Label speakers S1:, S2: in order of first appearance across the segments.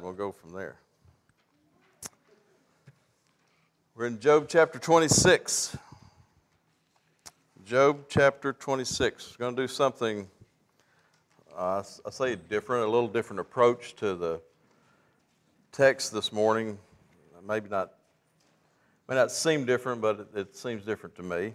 S1: and we'll go from there. We're in Job chapter 26. Job chapter 26. We're going to do something, I say different, a little different approach to the text this morning. May not seem different, but it seems different to me.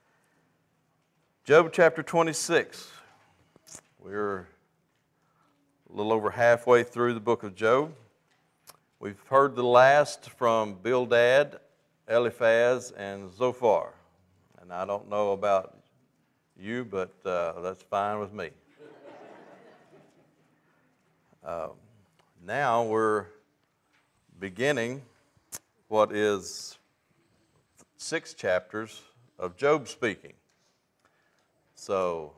S1: Job chapter 26. We're a little over halfway through the book of Job. We've heard the last from Bildad, Eliphaz, and Zophar. And I don't know about you, but that's fine with me. Now we're beginning what is 6 chapters of Job speaking. So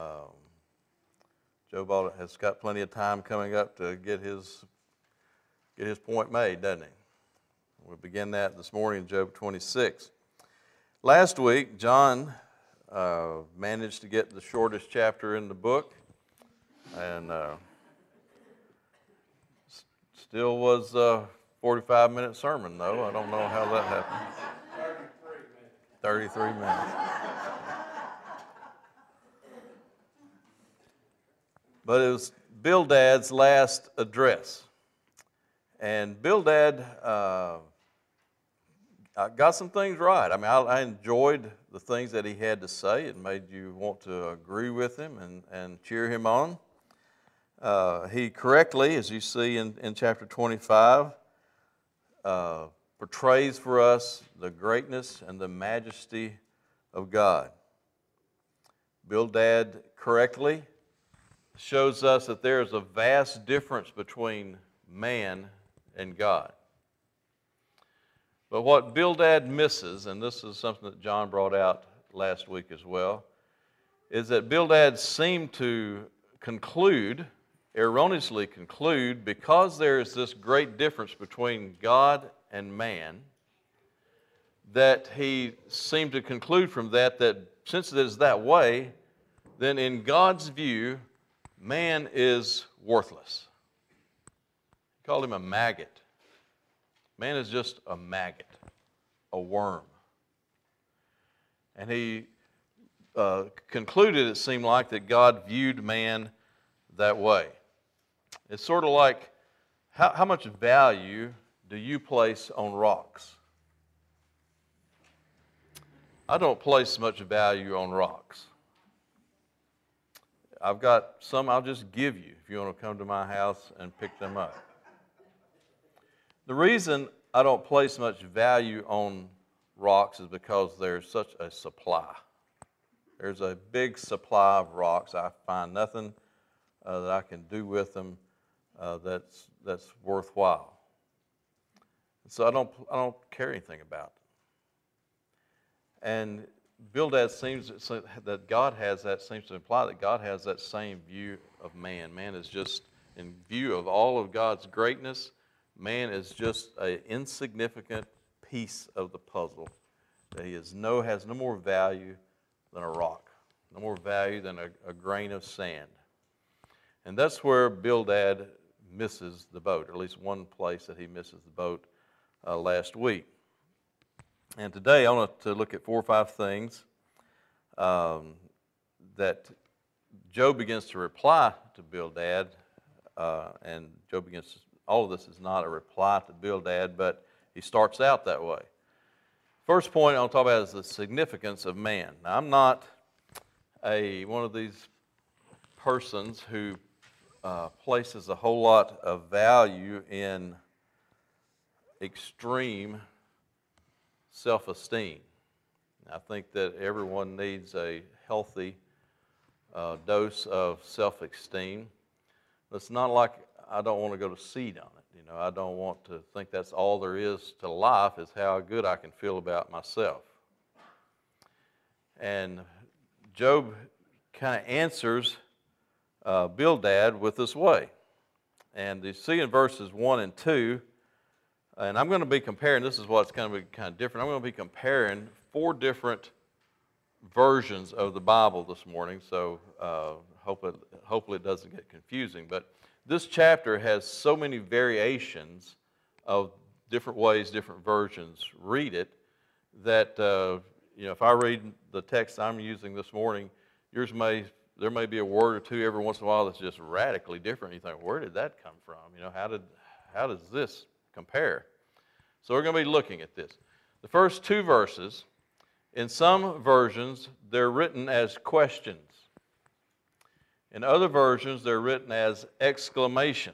S1: Job has got plenty of time coming up to get his point made, doesn't he? We'll begin that this morning in Job 26. Last week, John managed to get the shortest chapter in the book, and still was a 45-minute sermon, though. I don't know how that happened. 33 minutes. But it was Bildad's last address. And Bildad got some things right. I mean, I enjoyed the things that he had to say. It made you want to agree with him and cheer him on. He correctly, as you see in chapter 25, portrays for us the greatness and the majesty of God. Bildad correctly shows us that there is a vast difference between man and God. But what Bildad misses, and this is something that John brought out last week as well, is that Bildad seemed to erroneously conclude, because there is this great difference between God and man, that he seemed to conclude from that since it is that way, then in God's view, man is worthless. He called him a maggot. Man is just a maggot, a worm. And he concluded, it seemed like, that God viewed man that way. It's sort of like, how much value do you place on rocks? I don't place much value on rocks. I've got some I'll just give you if you want to come to my house and pick them up. The reason I don't place much value on rocks is because there's such a supply. There's a big supply of rocks. I find nothing that I can do with them that's worthwhile. So I don't care anything about them. And Bildad seems that God has that, seems to imply that God has that same view of man. Man is just, in view of all of God's greatness, man is just an insignificant piece of the puzzle. That he has no more value than a rock, no more value than a grain of sand. And that's where Bildad misses the boat, or at least one place that he misses the boat last week. And today I want to look at 4 or 5 things that Job begins to reply to Bildad, and Job begins. All of this is not a reply to Bildad, but he starts out that way. First point I'll talk about is the significance of man. Now, I'm not one of these persons who places a whole lot of value in extreme self-esteem. I think that everyone needs a healthy dose of self-esteem. It's not like I don't want to go to seed on it. You know, I don't want to think that's all there is to life, is how good I can feel about myself. And Job kind of answers Bildad with this way. And you see in verses 1 and 2, and I'm going to be comparing, this is what's going to be kind of different, I'm going to be comparing 4 different versions of the Bible this morning, so hopefully it doesn't get confusing. But this chapter has so many variations of different ways, different versions read it, that if I read the text I'm using this morning, there may be a word or two every once in a while that's just radically different. You think, where did that come from? How does this compare? So we're going to be looking at this. The first two verses, in some versions, they're written as questions. In other versions, they're written as exclamations.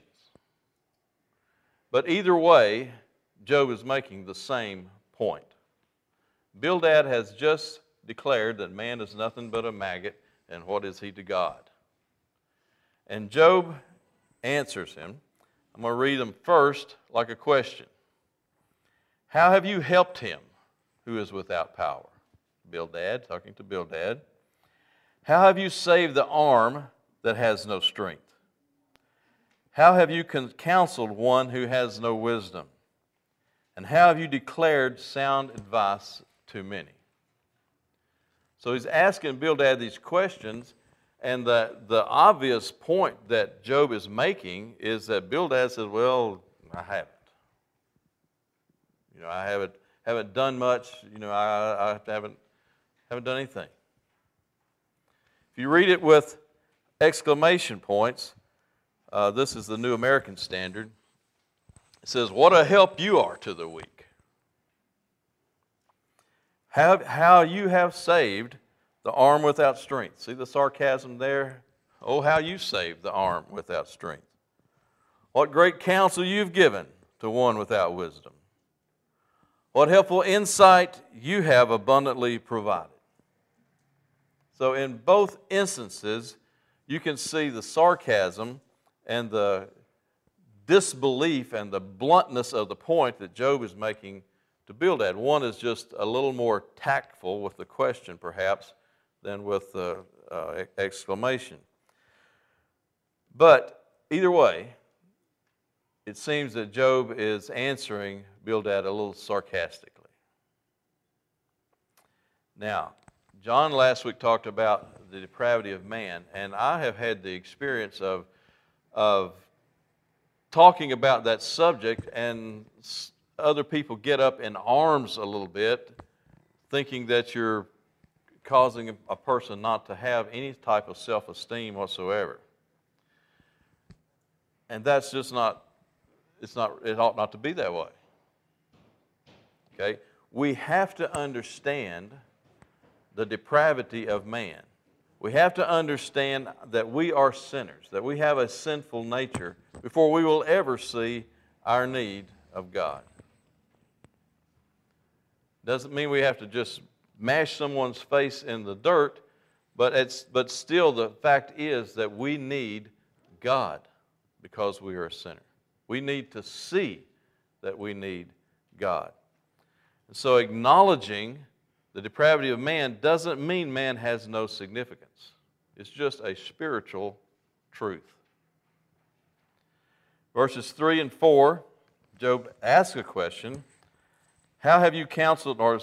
S1: But either way, Job is making the same point. Bildad has just declared that man is nothing but a maggot, and what is he to God? And Job answers him. I'm going to read them first like a question. How have you helped him who is without power? Bildad, talking to Bildad. How have you saved the arm that has no strength? How have you counseled one who has no wisdom? And how have you declared sound advice to many? So he's asking Bildad these questions, and the obvious point that Job is making is that Bildad says, well, I haven't. I haven't done much. I haven't done anything. If you read it with exclamation points, this is the New American Standard. It says, what a help you are to the weak. How you have saved the arm without strength. See the sarcasm there? Oh, how you saved the arm without strength. What great counsel you've given to one without wisdom. What helpful insight you have abundantly provided. So in both instances, you can see the sarcasm and the disbelief and the bluntness of the point that Job is making to Bildad. One is just a little more tactful with the question, perhaps, than with the exclamation. But either way, it seems that Job is answering Bildad a little sarcastically. Now, John last week talked about the depravity of man, and I have had the experience of talking about that subject, and other people get up in arms a little bit, thinking that you're causing a person not to have any type of self-esteem whatsoever. And that's just it ought not to be that way. Okay? We have to understand the depravity of man. We have to understand that we are sinners, that we have a sinful nature before we will ever see our need of God. Doesn't mean we have to just mash someone's face in the dirt, but still the fact is that we need God because we are a sinner. We need to see that we need God. And so acknowledging the depravity of man doesn't mean man has no significance. It's just a spiritual truth. Verses 3 and 4, Job asks a question. How have you counseled, how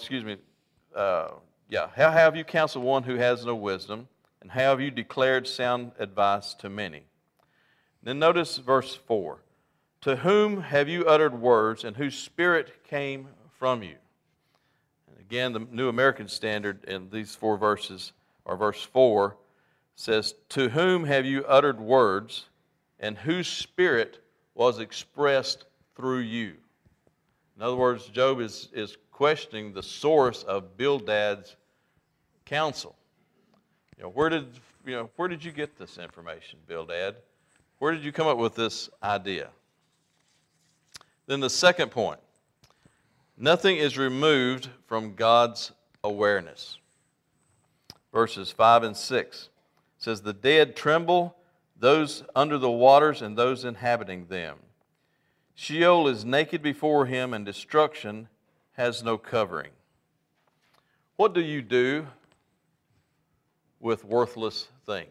S1: have you counseled one who has no wisdom? And how have you declared sound advice to many? Then notice verse 4. To whom have you uttered words, and whose spirit came from you? And again, the New American Standard in these four verses, or verse 4, says, to whom have you uttered words, and whose spirit was expressed through you? In other words, Job is questioning the source of Bildad's counsel. Where did you get this information, Bildad? Where did you come up with this idea? Then the second point, nothing is removed from God's awareness. Verses 5 and 6 says, the dead tremble, those under the waters and those inhabiting them. Sheol is naked before him, and destruction has no covering. What do you do with worthless things?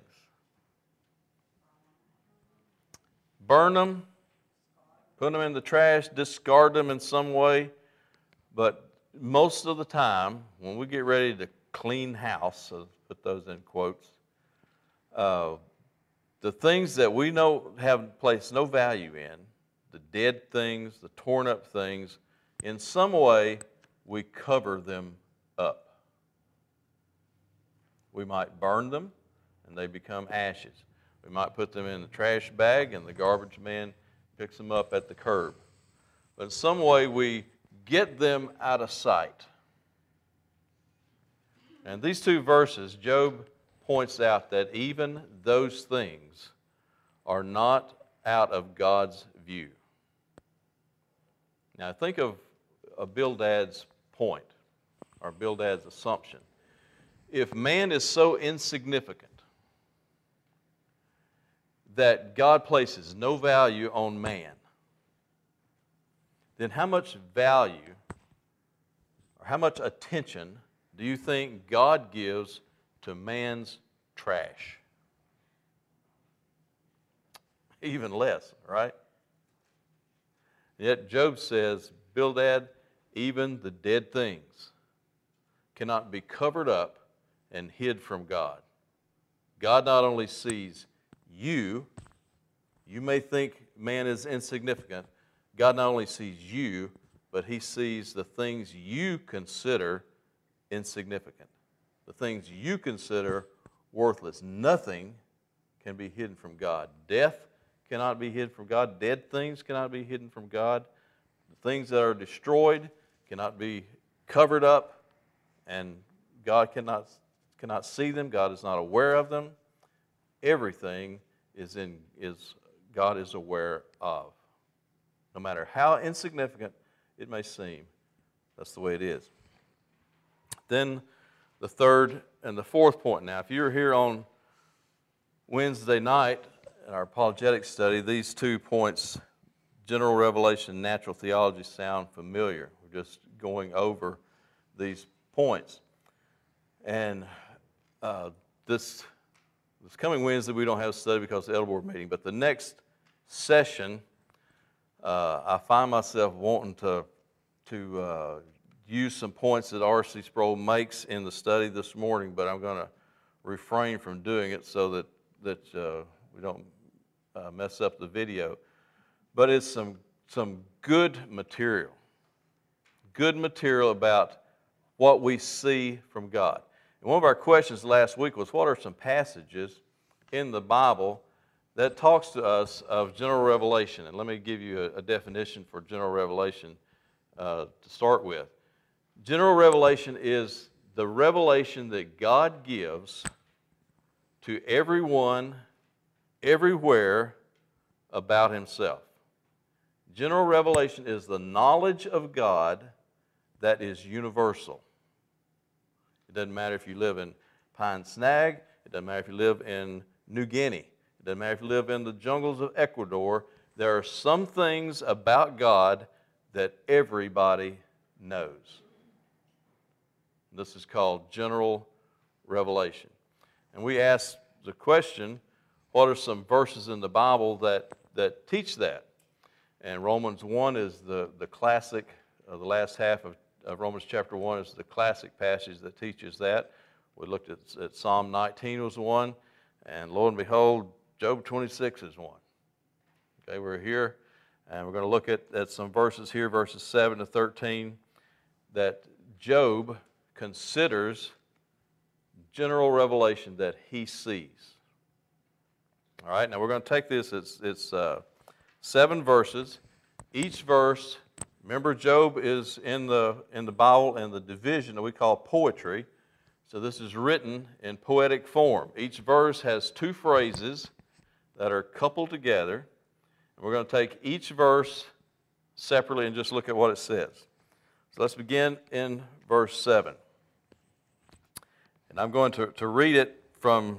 S1: Burn them, put them in the trash, discard them in some way. But most of the time, when we get ready to clean house, so put those in quotes, the things that we know have placed no value in, the dead things, the torn up things, in some way we cover them up. We might burn them and they become ashes. We might put them in the trash bag and the garbage man picks them up at the curb. But in some way we get them out of sight. And these two verses, Job points out that even those things are not out of God's view. Now think of Bildad's point, or Bildad's assumption. If man is so insignificant that God places no value on man, then how much value or how much attention do you think God gives to man's trash? Even less, right? Yet Job says, Bildad, even the dead things cannot be covered up and hid from God. God not only sees you may think man is insignificant, God not only sees you, but He sees the things you consider insignificant, the things you consider worthless. Nothing can be hidden from God. Death cannot be hidden from God. Dead things cannot be hidden from God. The things that are destroyed cannot be covered up, and God cannot see them. God is not aware of them. Everything God is aware of. No matter how insignificant it may seem, that's the way it is. Then the third and the fourth point. Now, if you were here on Wednesday night in our apologetics study, these 2 points, general revelation and natural theology, sound familiar. We're just going over these points. And this coming Wednesday, we don't have a study because of the Elder Board meeting, but the next session, I find myself wanting to use some points that R.C. Sproul makes in the study this morning, but I'm going to refrain from doing it so that we don't mess up the video. But it's some good material about what we see from God. And one of our questions last week was, what are some passages in the Bible that talks to us of general revelation? And let me give you a definition for general revelation to start with. General revelation is the revelation that God gives to everyone, everywhere about Himself. General revelation is the knowledge of God that is universal. It doesn't matter if you live in Pine Snag. It doesn't matter if you live in New Guinea. It doesn't matter if you live in the jungles of Ecuador. There are some things about God that everybody knows. This is called general revelation. And we asked the question, what are some verses in the Bible that teach that? And Romans 1 is the classic, the last half of Romans chapter 1 is the classic passage that teaches that. We looked at Psalm 19 was one, and lo and behold, Job 26 is one. Okay, we're here, and we're going to look at some verses here, verses 7 to 13, that Job considers general revelation that he sees. All right, now we're going to take this, it's 7 verses. Each verse, remember Job is in the Bible in the division that we call poetry. So this is written in poetic form. Each verse has 2 phrases that are coupled together. And we're going to take each verse separately and just look at what it says. So let's begin in verse 7. And I'm going to read it from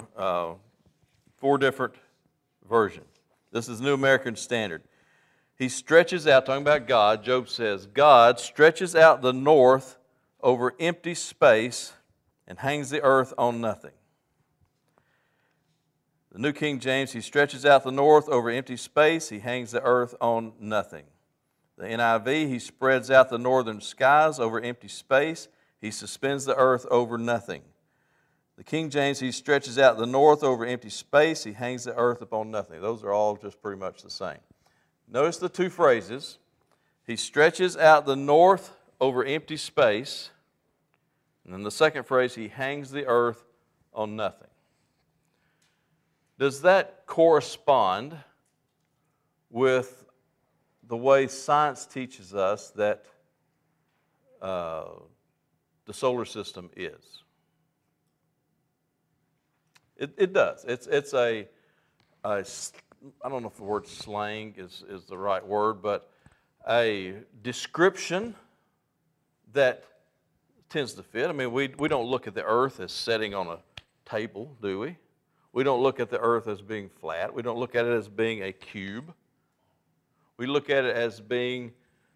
S1: 4 different versions. This is New American Standard. He stretches out, talking about God, Job says, God stretches out the north over empty space and hangs the earth on nothing. The New King James, He stretches out the north over empty space, He hangs the earth on nothing. The NIV, He spreads out the northern skies over empty space, He suspends the earth over nothing. The King James, he stretches out the north over empty space. He hangs the earth upon nothing. Those are all just pretty much the same. Notice the two phrases. He stretches out the north over empty space. And then the second phrase, he hangs the earth on nothing. Does that correspond with the way science teaches us that the solar system is? It does. It's a I don't know if the word slang is the right word, but a description that tends to fit. I mean, we don't look at the earth as setting on a table, do we? We don't look at the earth as being flat. We don't look at it as being a cube. We look at it as being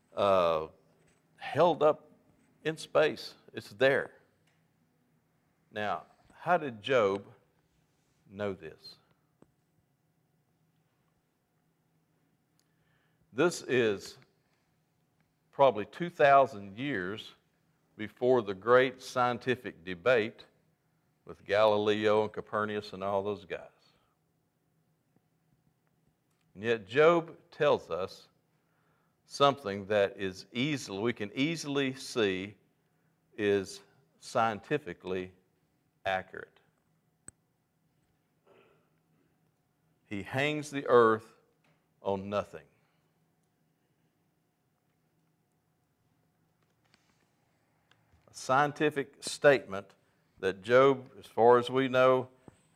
S1: held up in space. It's there. Now, how did Job know this? This is probably 2,000 years before the great scientific debate with Galileo and Copernicus and all those guys. And yet Job tells us something that is we can easily see is scientifically accurate. He hangs the earth on nothing. A scientific statement that Job, as far as we know,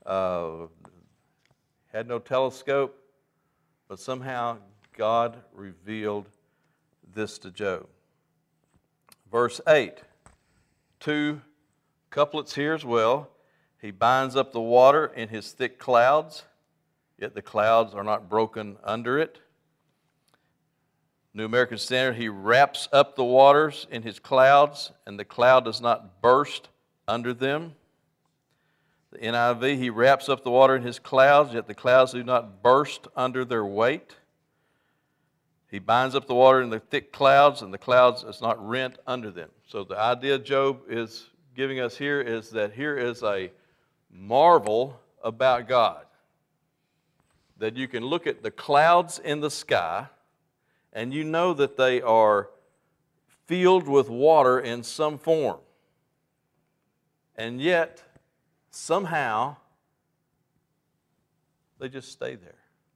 S1: had no telescope, but somehow God revealed this to Job. Verse 8, 2 couplets here as well. He binds up the water in his thick clouds, yet the clouds are not broken under it. New American Standard, he wraps up the waters in his clouds, and the cloud does not burst under them. The NIV, he wraps up the water in his clouds, yet the clouds do not burst under their weight. He binds up the water in the thick clouds, and the clouds is not rent under them. So the idea Job is giving us here is that here is a marvel about God. That you can look at the clouds in the sky, and you know that they are filled with water in some form. And yet, somehow, they just stay there.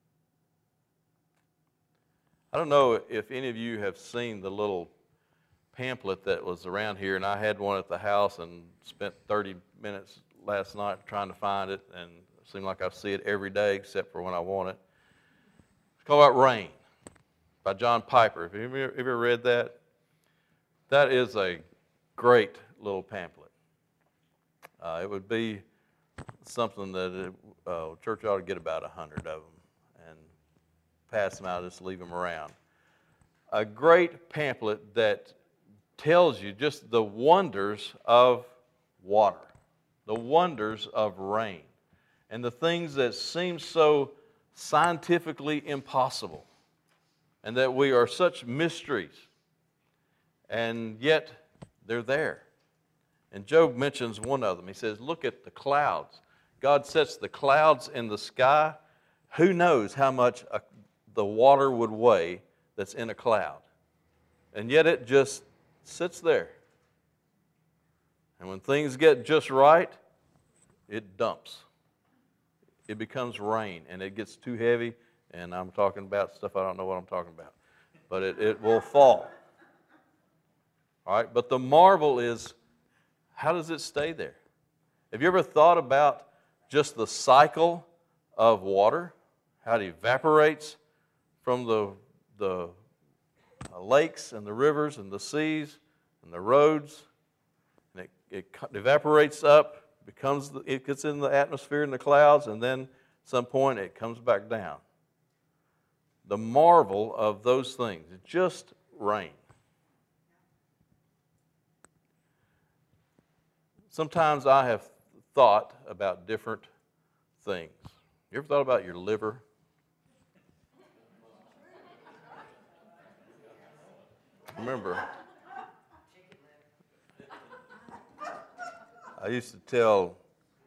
S1: I don't know if any of you have seen the little pamphlet that was around here, and I had one at the house and spent 30 minutes last night trying to find it, and it seemed like I see it every day except for when I want it. It's called Rain by John Piper. Have you ever read that? That is a great little pamphlet. It would be something that church ought to get about 100 of them and pass them out, just leave them around. A great pamphlet that tells you just the wonders of water, the wonders of rain, and the things that seem so scientifically impossible, and that we are such mysteries, and yet they're there. And Job mentions one of them. He says, look at the clouds. God sets the clouds in the sky. Who knows how much the water would weigh that's in a cloud? And yet it just sits there. And when things get just right, it dumps. It becomes rain, and it gets too heavy, and I'm talking about stuff I don't know what I'm talking about. But it will fall. All right, but the marvel is, how does it stay there? Have you ever thought about just the cycle of water? How it evaporates from the lakes and the rivers and the seas and the roads, and it evaporates up, it gets in the atmosphere and the clouds, and then at some point it comes back down. The marvel of those things, it's just rain. Sometimes I have thought about different things. You ever thought about your liver? Remember, I used to tell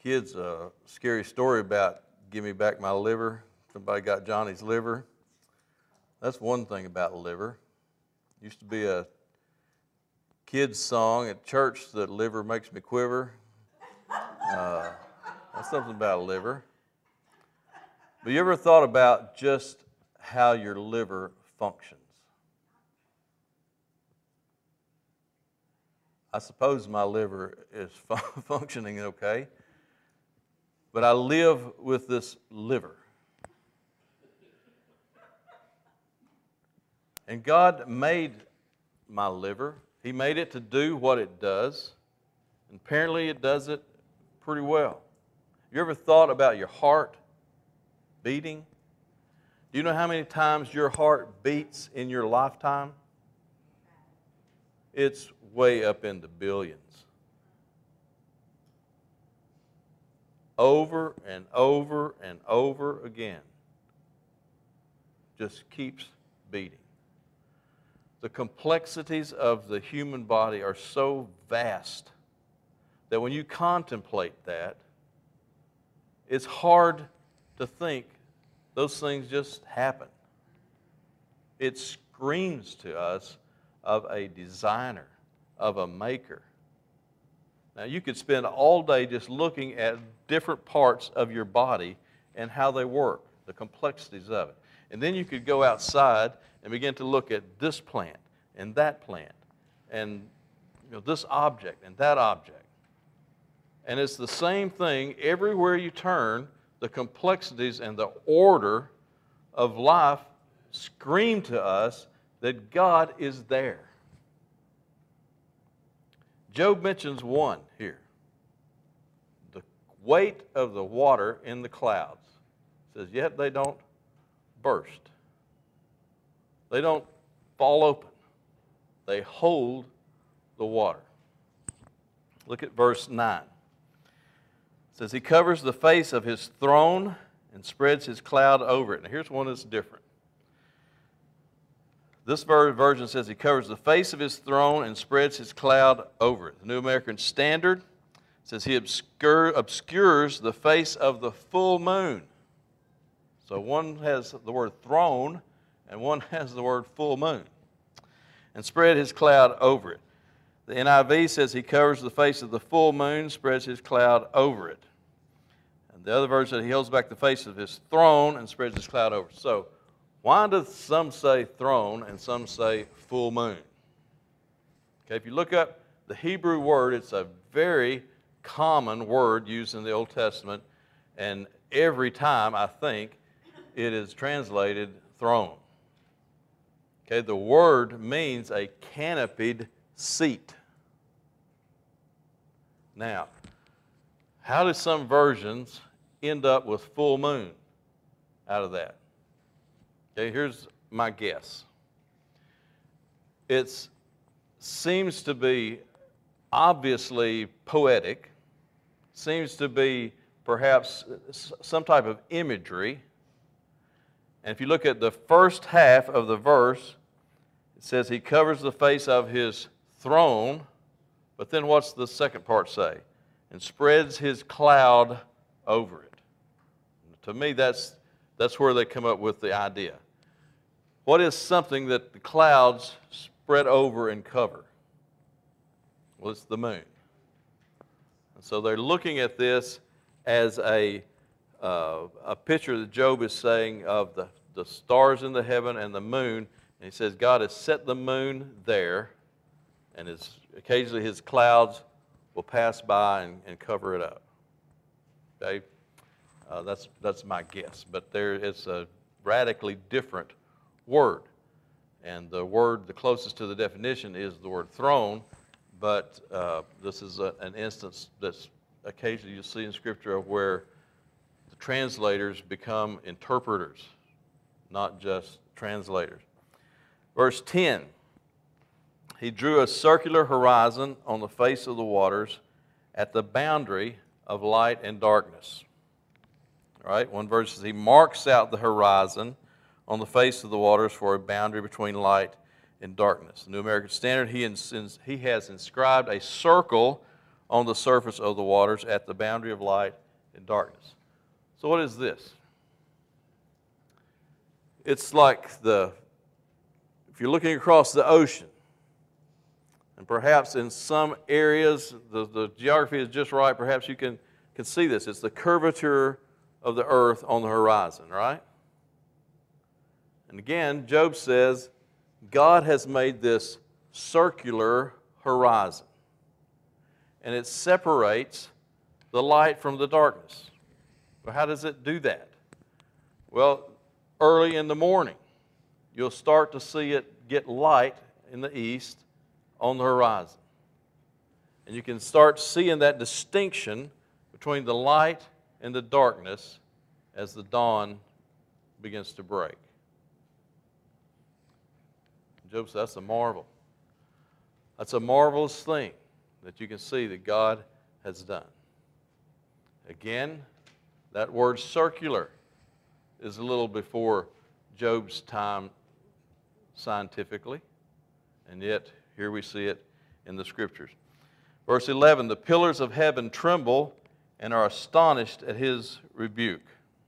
S1: kids a scary story about give me back my liver. Somebody got Johnny's liver. That's one thing about liver. Used to be a kid's song at church that liver makes me quiver. That's something about a liver. But you ever thought about just how your liver functions? I suppose my liver is functioning okay, but I live with this liver. And God made my liver. He made it to do what it does, and apparently it does it pretty well. You ever thought about your heart beating? Do you know how many times your heart beats in your lifetime? It's way up into billions. Over and over and over again. Just keeps beating. The complexities of the human body are so vast that when you contemplate that, it's hard to think those things just happen. It screams to us of a designer, of a maker. Now, you could spend all day just looking at different parts of your body and how they work, the complexities of it. And then you could go outside and begin to look at this plant and that plant and this object and that object. And it's the same thing everywhere you turn. The complexities and the order of life scream to us that God is there. Job mentions one here. The weight of the water in the clouds. It says, yet they don't burst. They don't fall open. They hold the water. Look at verse 9. It says, he covers the face of his throne and spreads his cloud over it. Now here's one that's different. This version says he covers the face of his throne and spreads his cloud over it. The New American Standard says he obscures the face of the full moon. So one has the word throne and one has the word full moon. And spread his cloud over it. The NIV says he covers the face of the full moon, spreads his cloud over it. And the other version says he holds back the face of his throne and spreads his cloud over it. So why do some say throne and some say full moon? Okay, if you look up the Hebrew word, it's a very common word used in the Old Testament, and every time I think it is translated throne. Okay, the word means a canopied seat. Now, how do some versions end up with full moon out of that? Okay, here's my guess. It seems to be obviously poetic, seems to be perhaps some type of imagery. And if you look at the first half of the verse, it says he covers the face of his throne, but then what's the second part say? And spreads his cloud over it. To me, that's where they come up with the idea. What is something that the clouds spread over and cover? Well, it's the moon. And so they're looking at this as a picture that Job is saying of the stars in the heaven and the moon. And he says God has set the moon there, and occasionally his clouds will pass by and cover it up. Okay? That's my guess. But it's a radically different word. And the word, the closest to the definition is the word throne, but this is an instance that's occasionally you see in Scripture of where the translators become interpreters, not just translators. Verse 10, he drew a circular horizon on the face of the waters at the boundary of light and darkness. All right, one verse says he marks out the horizon on the face of the waters for a boundary between light and darkness. The New American Standard, he has inscribed a circle on the surface of the waters at the boundary of light and darkness. So what is this? It's like if you're looking across the ocean, and perhaps in some areas the geography is just right, perhaps you can see this. It's the curvature of the earth on the horizon, right? And again, Job says, God has made this circular horizon, and it separates the light from the darkness. Well, how does it do that? Well, early in the morning, you'll start to see it get light in the east on the horizon. And you can start seeing that distinction between the light and the darkness as the dawn begins to break. Job says that's a marvel. That's a marvelous thing that you can see that God has done. Again, that word circular is a little before Job's time scientifically, and yet here we see it in the Scriptures. Verse 11, the pillars of heaven tremble and are astonished at his rebuke.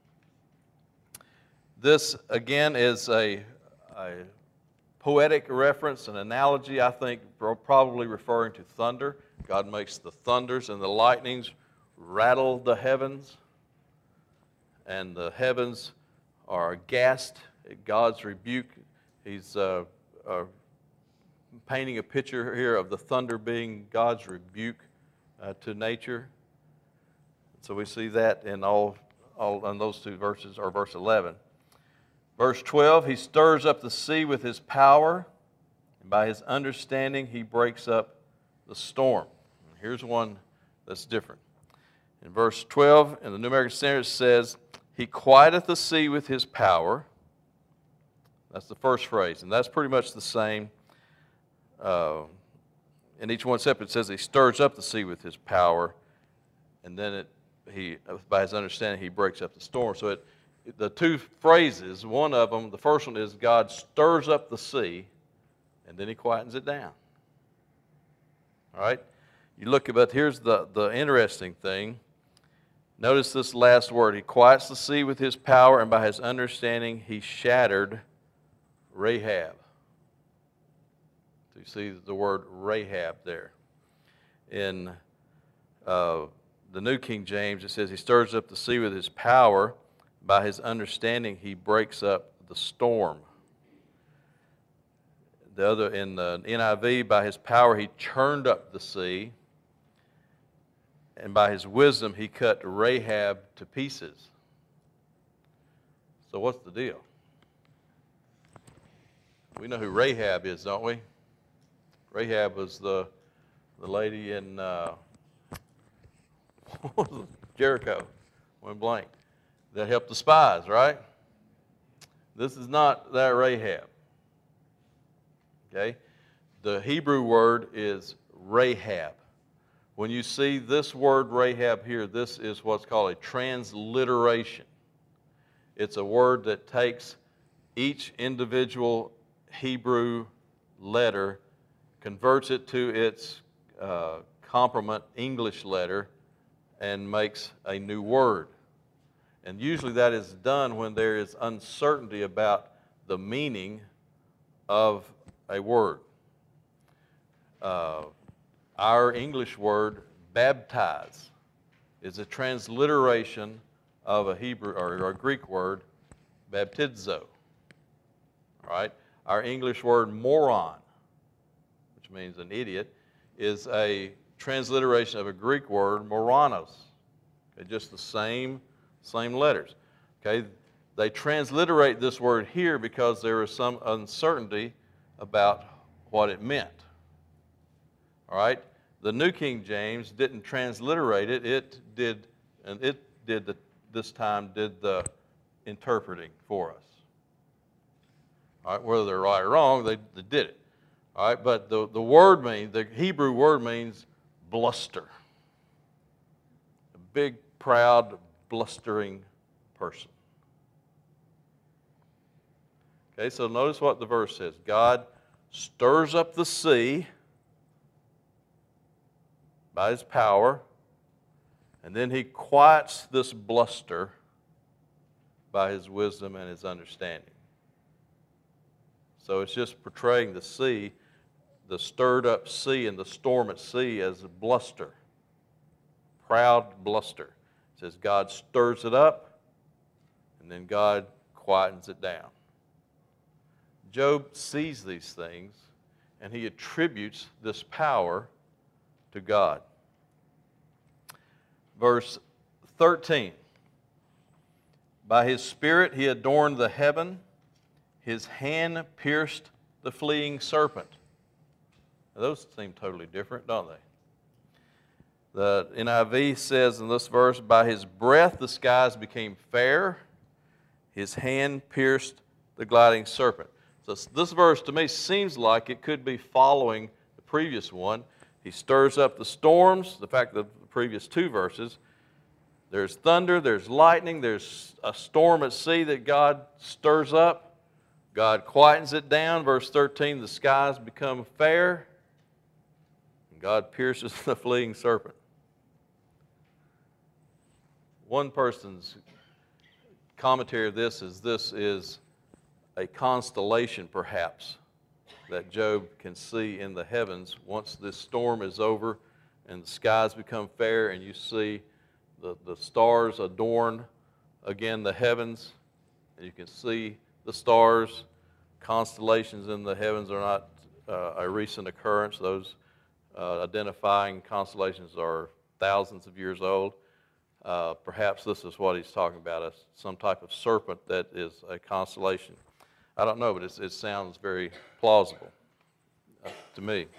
S1: This, again, is a poetic reference, an analogy, I think, probably referring to thunder. God makes the thunders and the lightnings rattle the heavens, and the heavens are aghast at God's rebuke. He's painting a picture here of the thunder being God's rebuke to nature. So we see that in all in those two verses, or verse 11. Verse 12, he stirs up the sea with his power, and by his understanding he breaks up the storm. And here's one that's different. In verse 12, in the New American Standard, it says, he quieteth the sea with his power. That's the first phrase, and that's pretty much the same. In each one separate, it says he stirs up the sea with his power, and then by his understanding, he breaks up the storm. So the two phrases, one of them, the first one is God stirs up the sea, and then he quietens it down. All right? You look, but here's the interesting thing. Notice this last word. He quiets the sea with his power, and by his understanding, he shattered Rahab. So you see the word Rahab there. In the New King James, it says he stirs up the sea with his power. By his understanding, he breaks up the storm. The other, in the NIV, by his power, he churned up the sea. And by his wisdom, he cut Rahab to pieces. So what's the deal? We know who Rahab is, don't we? Rahab was the lady in Jericho, went blank, that helped the spies, right? This is not that Rahab. Okay? The Hebrew word is Rahab. When you see this word Rahab here, this is what's called a transliteration. It's a word that takes each individual Hebrew letter, converts it to its complement English letter, and makes a new word. And usually that is done when there is uncertainty about the meaning of a word. Our English word, baptize, is a transliteration of a Hebrew or a Greek word, baptizo. All right? Our English word, moron, which means an idiot, is a transliteration of a Greek word, moranos. Okay, just the same letters. Okay? They transliterate this word here because there is some uncertainty about what it meant. All right? The New King James didn't transliterate it. It did this time did the interpreting for us. All right? Whether they're right or wrong, they did it. All right? But the word means, the Hebrew word means bluster. A big, proud, blustering person. Okay, so notice what the verse says. God stirs up the sea by his power, and then he quiets this bluster by his wisdom and his understanding. So it's just portraying the sea, the stirred up sea and the storm at sea, as a bluster, proud bluster. It says God stirs it up, and then God quietens it down. Job sees these things, and he attributes this power to God. Verse 13, by his spirit he adorned the heaven, his hand pierced the fleeing serpent. Now, those seem totally different, don't they? The NIV says in this verse, by his breath the skies became fair, his hand pierced the gliding serpent. So this verse to me seems like it could be following the previous one. He stirs up the storms, the fact that the previous two verses, there's thunder, there's lightning, there's a storm at sea that God stirs up. God quietens it down. Verse 13, the skies become fair, and God pierces the fleeing serpent. One person's commentary of this is a constellation, perhaps, that Job can see in the heavens once this storm is over and the skies become fair and you see the stars adorn again the heavens, and you can see the stars. Constellations in the heavens are not a recent occurrence. Those identifying constellations are thousands of years old. Perhaps this is what he's talking about, some type of serpent that is a constellation. I don't know, but it sounds very plausible to me.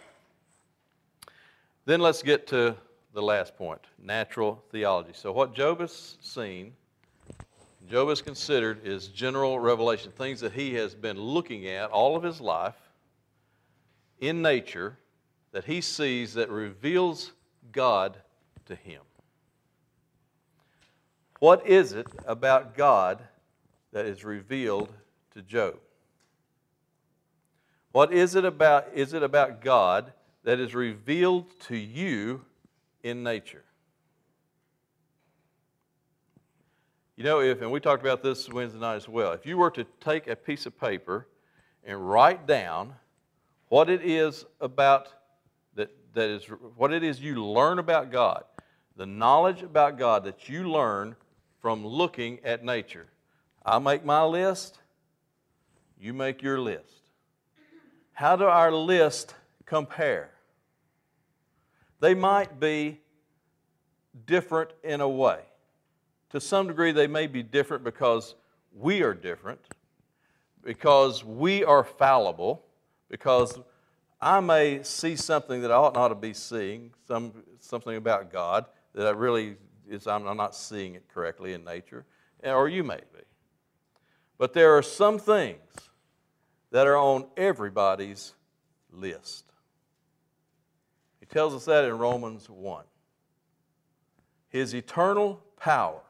S1: Then let's get to the last point, natural theology. So what Job has seen, Job has considered, is general revelation, things that he has been looking at all of his life in nature that he sees that reveals God to him. What is it about God that is revealed to Job? What is it about God that is revealed to you in nature? You know, and we talked about this Wednesday night as well, if you were to take a piece of paper and write down what it is about what it is you learn about God, the knowledge about God that you learn from looking at nature. I make my list, you make your list. How do our lists compare? They might be different in a way. To some degree, they may be different because we are different, because we are fallible, because I may see something that I ought not to be seeing, something about God that I really I'm not seeing it correctly in nature, or you may be. But there are some things that are on everybody's list. He tells us that in Romans 1. His eternal power.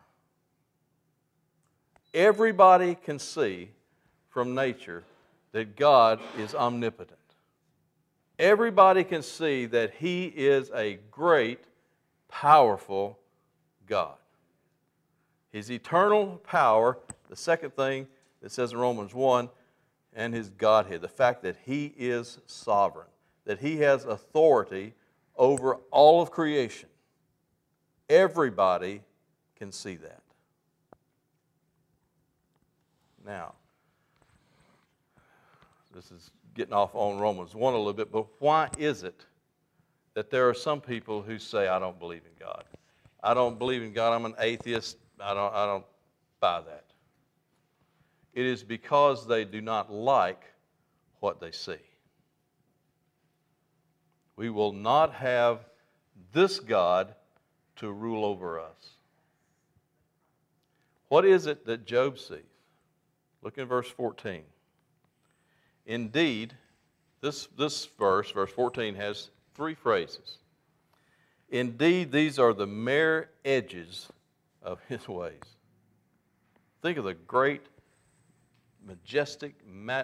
S1: Everybody can see from nature that God is omnipotent. Everybody can see that He is a great, powerful God. His eternal power, the second thing that says in Romans 1, and His Godhead, the fact that He is sovereign, that He has authority over all of creation. Everybody can see that. Now, this is getting off on Romans 1 a little bit, but why is it that there are some people who say, I don't believe in God? I don't believe in God. I'm an atheist. I don't buy that. It is because they do not like what they see. We will not have this God to rule over us. What is it that Job sees? Look in verse 14. Indeed, this verse 14, has three phrases. Indeed, these are the mere edges of His ways. Think of the great, majestic,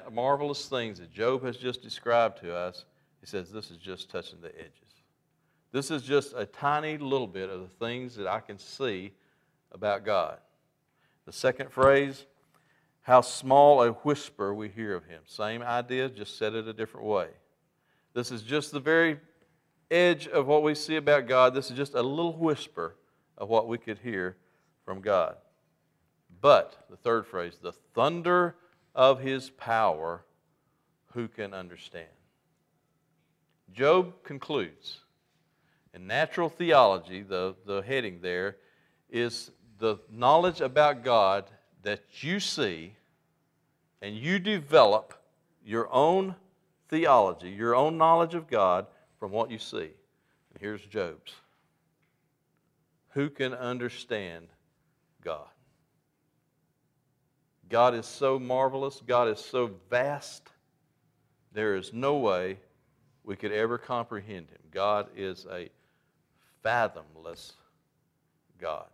S1: marvelous things that Job has just described to us. He says this is just touching the edges. This is just a tiny little bit of the things that I can see about God. The second phrase, how small a whisper we hear of Him. Same idea, just said it a different way. This is just the very edge of what we see about God. This is just a little whisper of what we could hear from God. But, the third phrase, the thunder of His power, who can understand? Job concludes. In natural theology, the heading there is the knowledge about God that you see, and you develop your own theology, your own knowledge of God from what you see. And here's Job's. Who can understand God? God is so marvelous. God is so vast. There is no way we could ever comprehend Him. God is a fathomless God.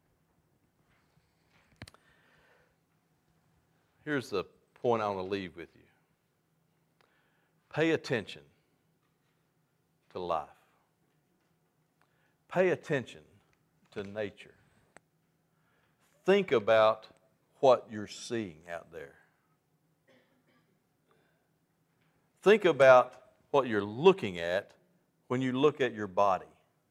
S1: Here's the point I want to leave with you. Pay attention to life. Pay attention to nature. Think about what you're seeing out there. Think about what you're looking at when you look at your body.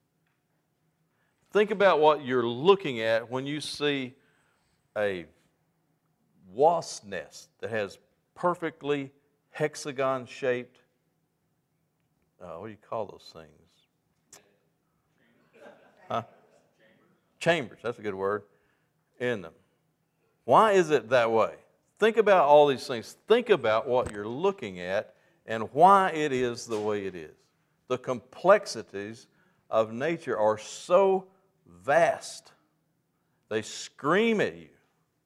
S1: Think about what you're looking at when you see a wasp nest that has perfectly hexagon-shaped, what do you call those things? Huh? Chambers, that's a good word, in them. Why is it that way? Think about all these things. Think about what you're looking at and why it is the way it is. The complexities of nature are so vast. They scream at you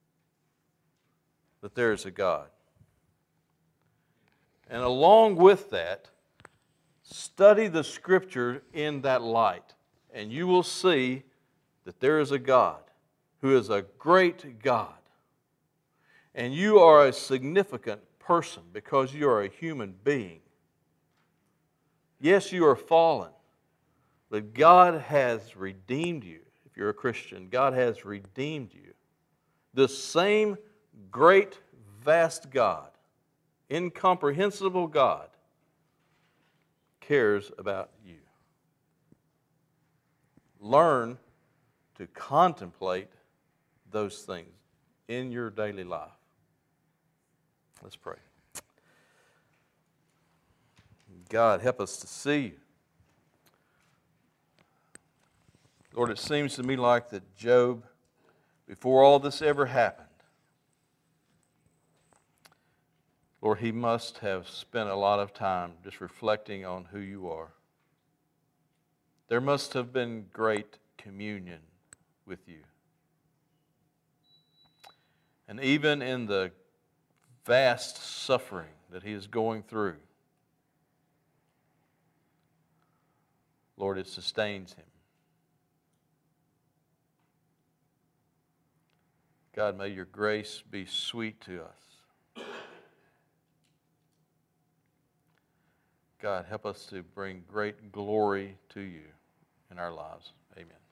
S1: that there is a God. And along with that, study the Scripture in that light, and you will see that there is a God who is a great God. And you are a significant person because you are a human being. Yes, you are fallen, but God has redeemed you. If you're a Christian, God has redeemed you. The same great, vast God, incomprehensible God, cares about you. Learn to contemplate those things in your daily life. Let's pray. God, help us to see you. Lord, it seems to me like that Job, before all this ever happened, Lord, he must have spent a lot of time just reflecting on who you are. There must have been great communion with you. And even in the vast suffering that he is going through, Lord, it sustains him. God, may your grace be sweet to us. God, help us to bring great glory to you in our lives. Amen.